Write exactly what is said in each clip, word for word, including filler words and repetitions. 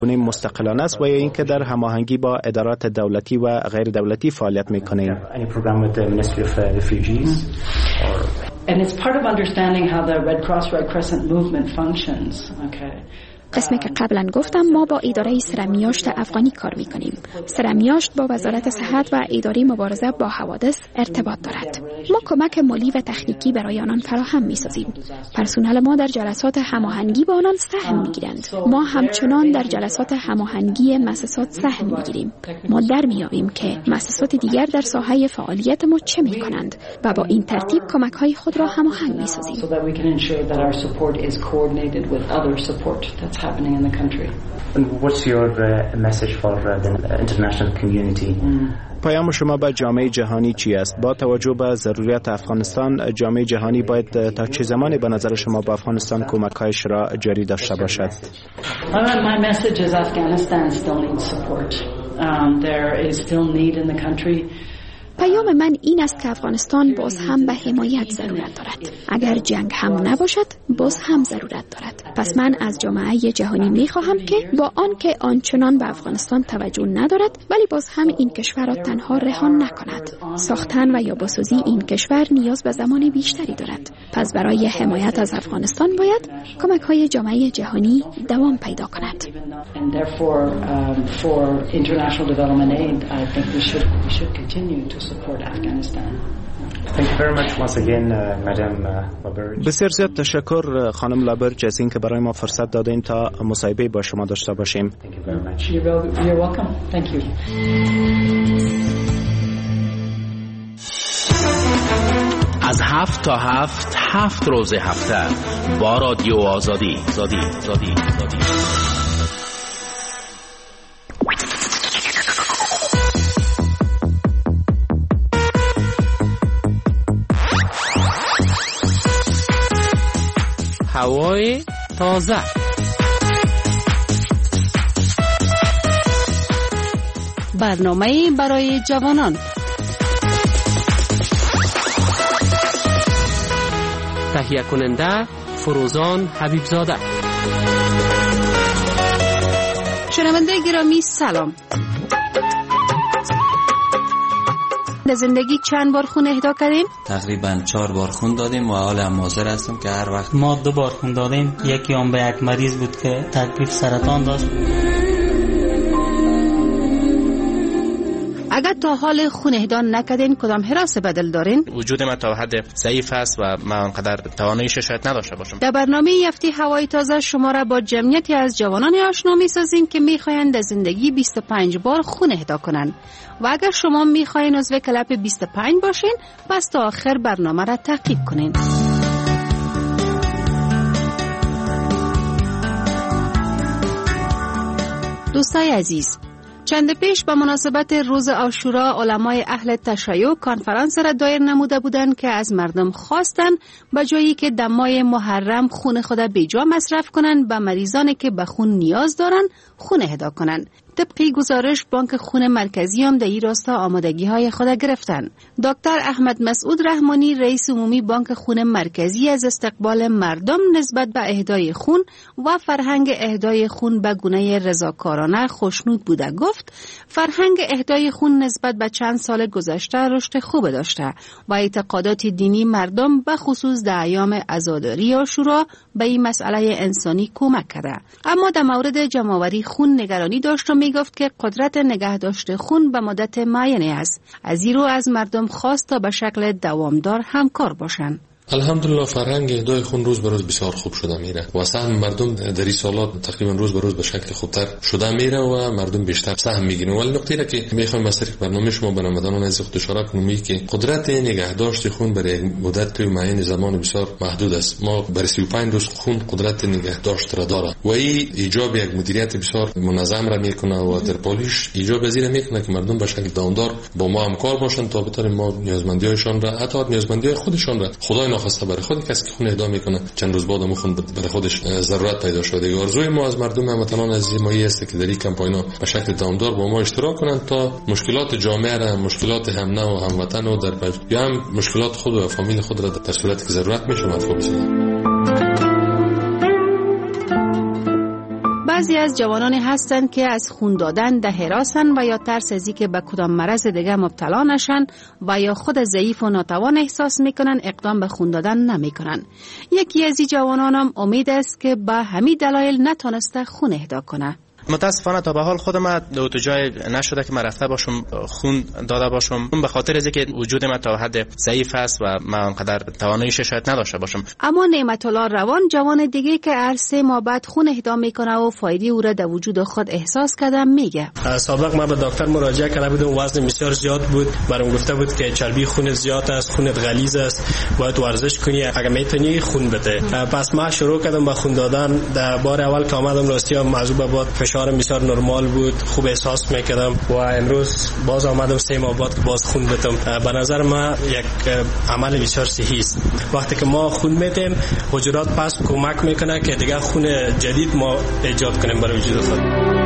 مستقلانه است و یا اینکه در هماهنگی با ادارات دولتی و غیر دولتی فعالیت میکنیم؟ And it's part of understanding how the Red Cross Red Crescent movement functions. Okay. قسمی که قبلا گفتم ما با اداره سرمیاشت افغانی کار میکنیم. سرمیاشت با وزارت صحت و اداره مبارزه با حوادث ارتباط دارد. ما کمک مالی و تکنیکی برای آنان فراهم میسازیم. پرسنل ما در جلسات هماهنگی با آنان سهم میگیرند. ما همچنان در جلسات هماهنگی مؤسسات سهم میگیریم. ما در میابیم که مؤسسات دیگر در ساحه فعالیت ما چه میکنند و با این ترتیب کمک های خود را هماهنگ میسازیم. happening in the country. And what's your uh, message for uh, the international community? پیام شما به جامعه جهانی چی است؟ با توجه به ضروریات افغانستان، جامعه جهانی باید تا چه زمانی به نظر شما به افغانستان کمک‌هایش را جاری داشته باشد؟ My message is Afghanistan still needs support. Um, there is still need in the country. پیام من این است که افغانستان باز هم به حمایت ضرورت دارد. اگر جنگ هم نباشد باز هم ضرورت دارد. پس من از جامعه جهانی می خواهم که با آن که آنچنان به افغانستان توجه ندارد ولی باز هم این کشور را تنها رهان نکند. ساختن و یا بازسازی این کشور نیاز به زمان بیشتری دارد. پس برای حمایت از افغانستان باید کمک های جامعه جهانی دوام پیدا کند. Support Afghanistan. Thank you very much once again, uh, Madam Laberge. بسیار زیاد تشکر خانم لابرج از اینکه برای ما فرصت دادین تا مصاحبه با شما داشته باشیم. Thank you very much. You're, you're welcome. Thank you. از هفت تا هفت هفت روز هفته با رادیو آزادی زادی زادی زادی هوای تازه. برنامه برای جوانان. تهیه کننده فروزان حبیبزاده. شنونده گرامی سلام. در زندگی چند بار خون اهدا کردیم؟ تقریبا چهار بار خون دادیم و حالا هم حاضر هستم که هر وقت. ما دو بار خون دادیم. یکی هم به یک مریض بود که تکلیف سرطان داشت. اگر تا حال خون اهدا نکردین کدام حراس بدل دارین؟ وجود من تا حد ضعیف است و من انقدر تواناییش شاید نداشته باشم. در برنامه هفته هوای تازه شما را با جمعیتی از جوانان آشنا می‌سازیم که می‌خواهند در زندگی بیست و پنج بار خون اهدا کنند. و اگر شما می‌خواهید عضو کلاب بیست و پنج باشین، پس تا آخر برنامه را تعقیب کنین. دوستای عزیز، چند پیش به مناسبت روز عاشورا علمای اهل تشیع کنفرانس را دایر نموده بودند که از مردم خواستند به جایی که در ماه محرم خون خود بیجا مصرف کنند به مریضانی که به خون نیاز دارند خون اهدا کنند. طبقی گزارش بانک خون مرکزی هم در این راستا آمادگی های خود گرفتن. دکتر احمد مسعود رحمانی رئیس عمومی بانک خون مرکزی از استقبال مردم نسبت به اهدای خون و فرهنگ اهدای خون به گونه رضاکارانه خوشنود بوده گفت فرهنگ اهدای خون نسبت به چند سال گذشته رشد خوب داشته و اعتقادات دینی مردم به خصوص در ایام عزاداری عاشورا به این مسئله انسانی کمک کرده. اما در مورد جمع‌آوری خون نگرانی داشت و می گفت که قدرت نگه داشته خون به مدت معینی است. از این رو از مردم خواست تا به شکل دوامدار همکار باشند. الحمدلله فرهنگ اهدای خون روز به روز بسیار خوب شده میره و سهم مردم در این سالات تقریبا روز به روز به شکل خوبتر شده میره و مردم بیشتر سهم میگیرن. ولی نکته را که میخوایم از طریق برنامه شما بنامداران از خود اشاره کنیم که قدرت نگهداشت خون برای مدت معین زمان بسیار محدود است. ما برای سی و پنج روز خون قدرت نگهداشت را داره و این ایجاب یک مدیریت بسیار منظم را میکنه و در پالیش ایجاب از این میکنه که مردم به شکل دوامدار با ما همکار باشن تا بتونه ما نیازمندی‌هایشان را حتی نیازمندی‌های خودشان را خدای خواسته برای خود کسی که خون اهدا میکنه چند روز بعد خون برای خودش ضرورت پیدا شده. آرزوی ما از مردم هموطنان عزیز ما است که در این کمپاینا به شکل دوامدار با ما اشتراک کنند تا مشکلات جامعه را، مشکلات هم نوع و هموطن و در بج... یا هم مشکلات خود و فامیل خود را در صورتی که ضرورت میشه مدفوع بسازند. بعضی از جوانانی هستند که از خون دادن در حراسن و یا ترس از اینکه به کدام مرض دیگه مبتلا نشن و یا خود ضعیف و ناتوان احساس میکنن اقدام به خون دادن نمیکنن. یکی از این جوانان هم امید است که به همین دلایل نتونسته خون اهدا کنه. متاسفانه تا به حال خودم دو تا جای نشده که من رفته باشم خون داده باشم، به خاطر از اینکه وجود من تا حد ضعیف است و من انقدر تواناییش شاید نداشته باشم. اما نعمت الله روان جوان دیگه که هر سه ماه بعد خون اهدا میکنه و فایده او را در وجود خود احساس کردم میگه. سابق من به دکتر مراجعه کرده بودم، وزن بسیار زیاد بود، برام گفته بود که چربی خون زیاد است، خونت غلیظ است، باید ورزش کنی، اگه میتونی خون بده. پس من شروع کردم به خون دادن. در بار اول که آمدم راستی معذوب بود، فشارم بسیار نرمال بود، خوب احساس میکردم و امروز باز آمدم سه ماه بعد که باز خون بدم. به نظر من یک عمل بسیار صحیح است. وقتی که ما خون میدیم حجرات پس کمک میکنه که دیگه خون جدید ما ایجاد کنیم برای وجود خود.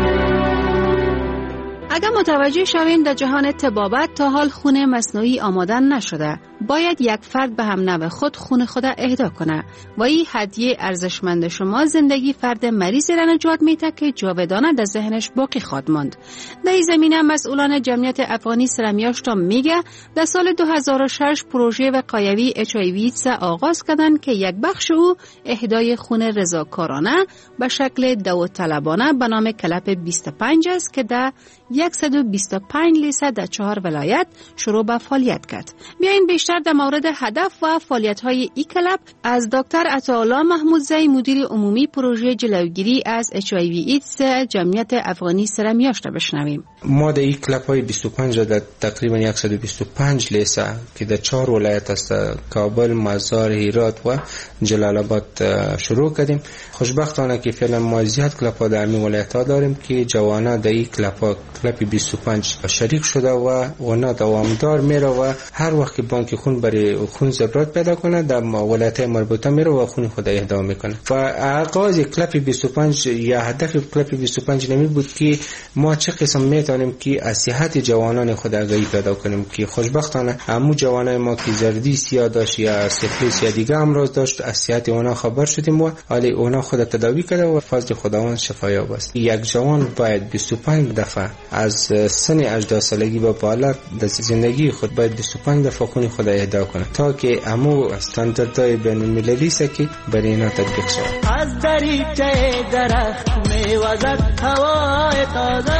اگر متوجه شویم در جهان طبابت تا حال خون مصنوعی آماده نشده، باید یک فرد به هم نوع خود خون خود اهدا کنه و این هدیه ارزشمند شما زندگی فرد مریض را نجات میده که جاودانه در ذهنش باقی خواهد ماند. در این زمینه مسئولان جمعیت افغانی سرمیاشت میگه در سال دو هزار و شش پروژه وقایوی اچ آی وی ایدز آغاز کردند که یک بخش او اهدای خون رضاکارانه به شکل داوطلبانه به نام کلپ بیست و پنج است که در صد و بیست و پنج لیسه در چهار ولایت شروع به فعالیت کرد. بیاین بیشتر در مورد هدف و فعالیت‌های این کلب از دکتر عطاالله محمودزی مدیر عمومی پروژه جلوگیری از اچ آی وی ایدز جمعیت افغانی سرمیاشت بشنویم. ما در این کلب‌های بیست و پنج در تقریبا صد و بیست و پنج لیسه که در چهار ولایت است، کابل، مزار، هرات و جلال آباد شروع کردیم. خوشبختانه که فعلا ما زیاد کلب‌ها در این ولایت‌ها داریم که جوانان در این کلب‌ها کلب بیست و پنج شریک شده و اونا دوامدار میره و هر وقت که بانک خون برای خون ضرورت پیدا کنه در ولایت مربوطه میره و خون خود اهدا میکنه. و آغاز کلب بیست و پنج یا هدف کلب بیست و پنج نمی بود که ما چه قسم میتونیم که از صحت جوانان خود آگاهی پیدا کنیم که خوشبختانه همو جوانای ما که زردی سیاه داشت یا سفلیس یا دیگه امراض داشت از صحت اونا خبر شدیم و حالا اونا خود تداوی کرده و فضل خداوند شفایاب است. یک جوان باید بیست و پنج دفعه از سن هجده سالگی به بالا در زندگی خود باید بیست و پنج دفعه خون خود اهدا کنه تا که همو استانداردهای بین المللی است که برای اینا تطبیق شود. از دریچه درخت میوزد هوای تازه.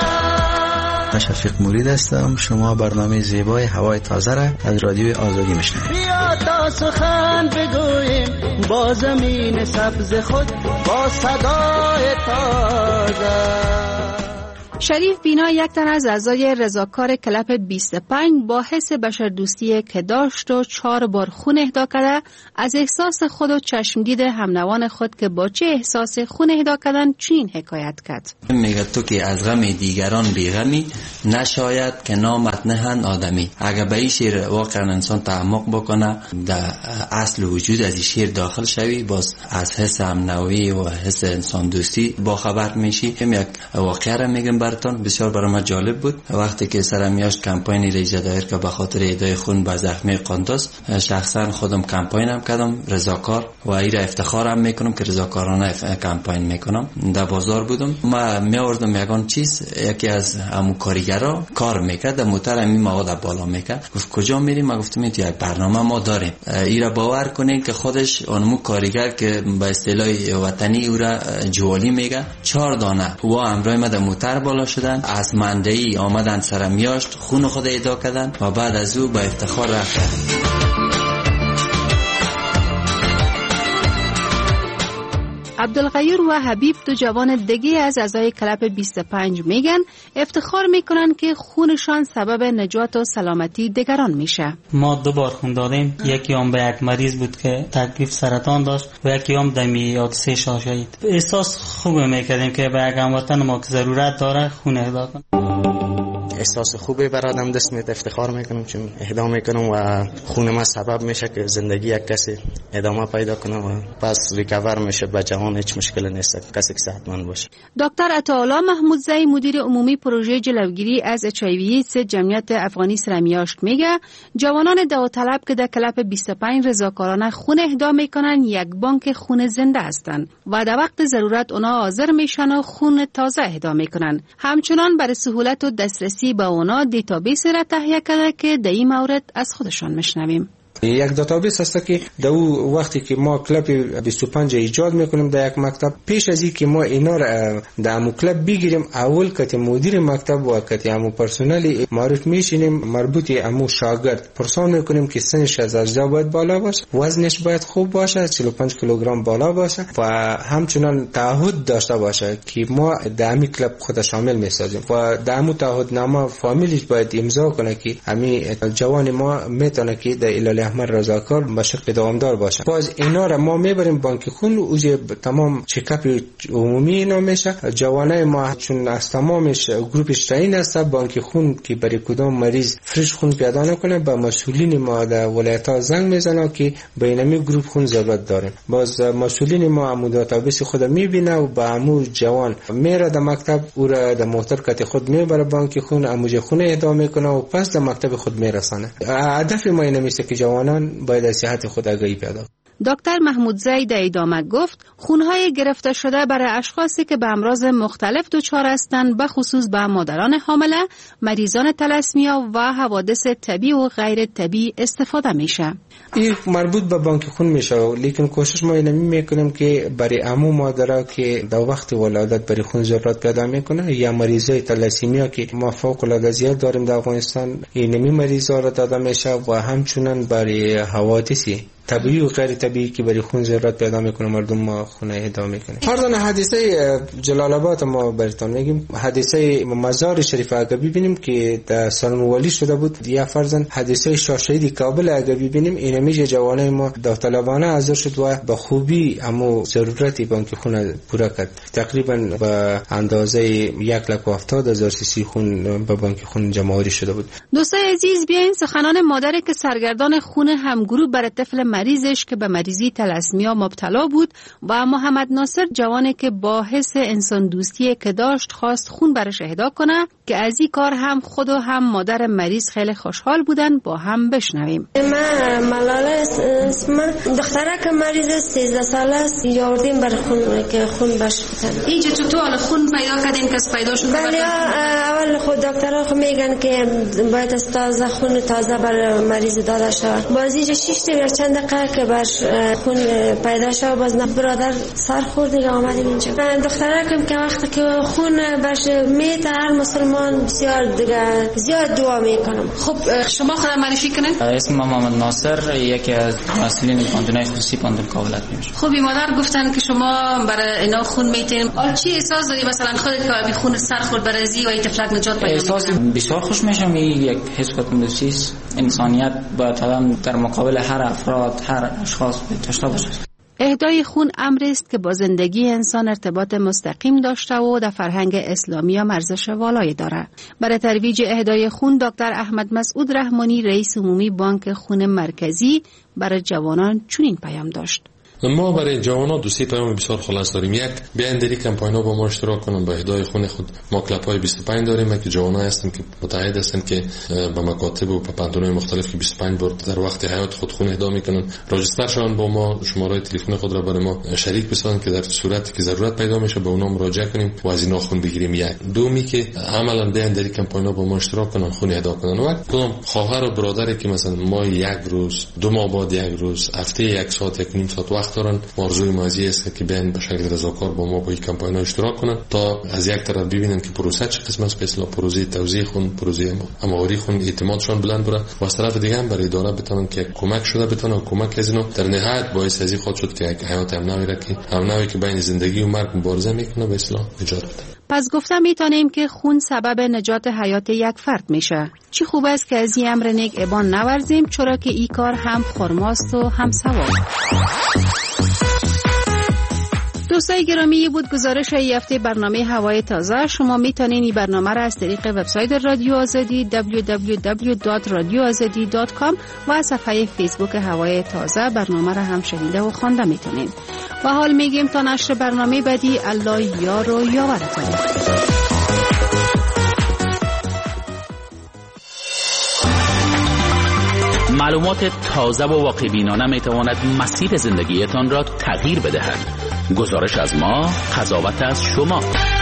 شفیق مرید هستم. شما برنامه زیبای هوای تازه را از رادیو آزادی میشنوید. بیا تا سخن بگوییم با زمین سبز خود با صدای تازه. شریف بینا یک تن از اعضای رضاکار کلپ بیست و پنج با حس بشردوستی که داشت و چهار بار خون اهدا کرده از احساس خود و چشمدید همنوان خود که با چه احساس خون اهدا کردن چنین حکایت کرد. میگه تو که از غم دیگران بیغمی نشاید که نامت نهند آدمی. اگر به این شیر واقعا انسان تعمق بکنه در اصل وجود از این شیر داخل شوی، باز از حس همنوی و حس انسان دوستی با خبر میشی. یک واقعه را میگم براتون، بسیار برای ما جالب بود. وقتی که سرمیاشت کمپاینی ریزه دایر که به خاطر اهدای خون به زخمی قندوز، شخصا خودم کمپاینم کردم رضاکار و ایرا افتخارم میکنم که رضاکارانه کمپاین میکنم. در بازار بودم، ما میآوردم یگان چیز، یکی از همون کارگرا کار میکرد در موتر همین مواد بالا میکرد. گفت کجا میریم؟ ما گفتم یک برنامه ما داریم. ایرا باور کنین که خودش اونمو کارگر که به اصطلاح وطنی او را جوالی میگه، چهار دانه و امرای ما در موتر بالا شدن، از مندهی آمدن سرمیاشت خون خود اهدا کردن و بعد از او با افتخار رفتن. عبدالغیور و حبیب دو جوان دیگه از اعضای کلپ بیست و پنج میگن افتخار میکنن که خونشان سبب نجات و سلامتی دیگران میشه. ما دو بار خون دادیم، یکی هم به یک مریض بود که تکلیف سرطان داشت و یکی هم دمی حادثه شهید. احساس خوب میکردیم که به یک هموطن ما که ضرورت داره خون اهدا کنیم. احساس خوبی بر آدم دست میده، افتخار میکنم چون اهدا میکنم و خون ما سبب میشه که زندگی یک کسی ادامه پیدا کنه و پس ریکاور میشه به جهان. هیچ مشکلی نیست کسی که صحتمند باشه. دکتر عطاالله محمودزی مدیر عمومی پروژه جلوگیری از اچ آی وی ایدز جمعیت افغانی سرمیاشت میگه جوانان داوطلب که در کلپ بیست و پنج رضاکارانه خون اهدا میکنن یک بانک خون زنده هستند و در وقت ضرورت اونا حاضر میشن و خون تازه اهدا میکنن. همچنان برای سهولت و دسترسی به اونا دیتابیس را تهیه کرده که در این مورد از خودشان میشنویم. یک دیتابیس هست که در وقتی که ما کلپ بیست و پنج ایجاد میکنیم در یک مکتب، پیش از اینکه ما اینا را در امو کلپ بگیریم اول کتی مدیر مکتب و کتی امو پرسنل معرف میشینیم مربوط امو شاگرد پرسان میکنیم که سنش از اجزا باید بالا باشه، وزنش باید خوب باشه، چهل و پنج کیلوگرم بالا باشه و همچنان تعهد داشته باشه که ما در امی کلپ خود شامل میسازیم و در امو تعهد نامه فامیلیش باید امضا کنه که امی جوان ما میتونه که در هلال احمر رضاکار به شکل دوامدار باشه. باز اینا را ما میبریم بانک خون، اوج تمام چکاپ عمومی اینا میشه. جوانای ما چون از تمامش گروپش تعیین است، بانک خون که برای کدام مریض فرش خون پیدا نکنه به مسئولین ما در ولایت‌ها زنگ میزنه که به اینمی گروپ خون ضرورت داریم. باز مسئولین ما عمو دیتابیس خود میبینه و با عمو جوان میره در مکتب، او را در محترکت خود میبره بانک خون، عمو خون اهدا میکنه و پس در مکتب خود میرسانه. هدف ما اینه میشه که جوانان باید از صحت خود آگاهی پیدا کنند. دکتر محمودزی در ادامه گفت خونهای گرفته شده برای اشخاصی که به امراض مختلف دچار هستند، به خصوص به مادران حامله، مریضان تلاسمیا و حوادث طبیعی و غیر طبیعی استفاده میشه. این مربوط به بانک خون میشه، لیکن کوشش ما اینو میکنیم که برای عمو مادرها که در وقت ولادت برای خون ضرورت پیدا میکنه یا مریضای تلاسمیا که ما فوق العاده زیاد داریم در افغانستان، اینمی مریضا را داده میشه و همچنین برای حوادثی طبیعی و غیر طبیعی که برای خون ضرورت پیدا میکنه مردم ما خون اهدا میکنه. فرضاً حادثه جلال آباد ما براتون میگیم، حادثه مزار شریف اگه ببینیم که در سالنوالی شده بود، یا فرضاً حادثه شاه شهید کابل اگه ببینیم، این میشه جوانای ما داوطلبانه حاضر شد و به خوبی همو ضرورتی بانک خون پورا کرد. تقریبا به اندازه یک لک و هفتاد هزار سی سی خون به بانک خون جمع آوری شده بود. دوستای عزیز، بیاین سخنان مادری که سرگردان خون همگروه برای طفل مریضش که به مریضی تلاسمیا مبتلا بود و محمد ناصر جوانی که با حس انسان دوستی که داشت خواست خون برش اهدا کنه که از این کار هم خود و هم مادر مریض خیلی خوشحال بودن. با هم بشنویم. من ملاله اسم دختره که مریض سیزده ساله است، یاردیم بر خون که خون بش بدن. اینجا تو حال خون پیدا کردین که پیدا شد؟ بله، اول خود دکترها خود میگن که باید از تازه خون تازه بر مریض داده شود. باز اینجا شش تا چند دقیقه که برش خون پیدا شد، باز برادر سر خورد دیگه آمدیم اینجا. دختره که وقتی که خون برش میته، هر مسلمان بسیار دیگه زیاد دعا میکنم. خب شما خودم معرفی کنید؟ اسم محمد ناصر، یکی از مسئولین پانتونای خصوصی پاندون کابل میشه. خب مادر گفتن که شما برای اینا خون میتین، چی احساس داری مثلا خودت که بی خون سر خورد برازی و این طفلک نجات پیدا احساس بسیار خوش میشم. این یک حس قدمتی انسانیت باید آدم در مقابل هر افراد، هر اشخاص داشته باشه. اهدای خون امری است که با زندگی انسان ارتباط مستقیم داشته و در فرهنگ اسلامی هم ارزش والایی داره. برای ترویج اهدای خون دکتر احمد مسعود رحمانی رئیس عمومی بانک خون مرکزی برای جوانان چنین پیام داشت. ما برای جوانان دو سه پیام بسیار خلاص داریم. یک، بیاین در این کمپاین‌ها با ما اشتراک کنن با اهدای خون خود. ما کلپ‌های بیست و پنج داریم که جوانان هستن که متعهد هستن که به مکاتب و پاندونای مختلف که بیست و پنج بار در وقت حیات خود خون اهدا میکنن راجستر شون، با ما شماره تلفن خود را برای ما شریک بسازن که در صورتی که ضرورت پیدا میشه به اونها مراجعه کنیم و از اینا خون بگیریم. یک دومی که عملاً بیاین در این کمپاین‌ها با ما اشتراک کنن، خون اهدا کنن. و کدام خواهر و برادری که مثلا ما یک روز، دو ماه بعد یک روز، هفته یک ساعت، یک نیم ساعت وقت دارن، موضوع مازی است که بیان به شکل رضاکار با ما با این کمپاین اشتراک کنن تا از یک طرف ببینن که پروسه چه قسم است، به اصطلاح پروسه توزیع خون، پروسه امواری خون اعتمادشون بلند بره و از طرف دیگه هم برای اداره بتونن که کمک شده بتونن کمک از اینو در نهایت باعث از این خود شد که یک حیات هم نویره که هم نوی که بین زندگی و مرگ مبارزه میکنه به اصطلاح نجات بده. پس گفتم میتونیم که خون سبب نجات حیات یک فرد میشه. چی خوب است که از این امر نیک ابان نورزیم، چرا که این کار هم خرماست و هم ثواب. دوستای گرامی، بود گزارش ای هفته برنامه هوای تازه. شما میتونین این برنامه را از طریق وبسایت رادیو آزادی دبلیو دبلیو دبلیو دات رادیو آزادی دات کام و صفحه فیسبوک هوای تازه برنامه را هم شنیده و خوانده میتونین. و حال میگیم تا نشر برنامه بعدی، الله یار و یاورتون. معلومات تازه و واقع بینانه می تواند مسیر زندگیتان را تغییر بدهد. گزارش از ما، قضاوت از شما.